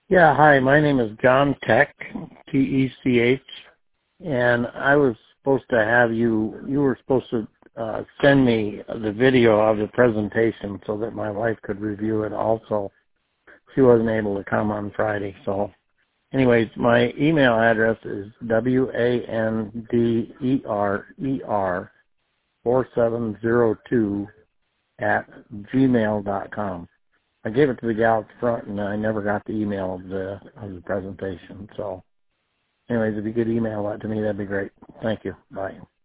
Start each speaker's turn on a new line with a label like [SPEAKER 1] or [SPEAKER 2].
[SPEAKER 1] Yeah, hi, my name is John Tech, T-E-C-H, and I was supposed to have you were supposed to send me the video of the presentation so that my wife could review it also. She wasn't able to come on Friday, so anyways, my email address is WANDERER4702 @gmail.com. I gave it to the gal at the front, and I never got the email of the presentation. So, anyways, if you could email that to me, that'd be great. Thank you. Bye.